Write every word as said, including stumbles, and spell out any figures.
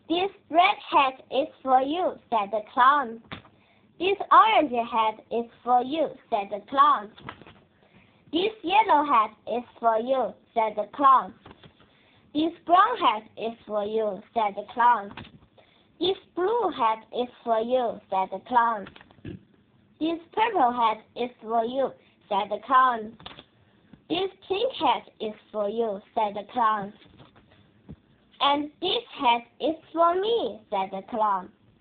This red hat is for you, said the clown. This orange hat is for you, said the clown. This yellow hat is for you, said the clown. This brown hat is for you, said the clown. This blue hat is for you, said the clown. This purple hat is for you, said the clown. This pink hat is for you, said the clown. And this hat is for me, said the clown.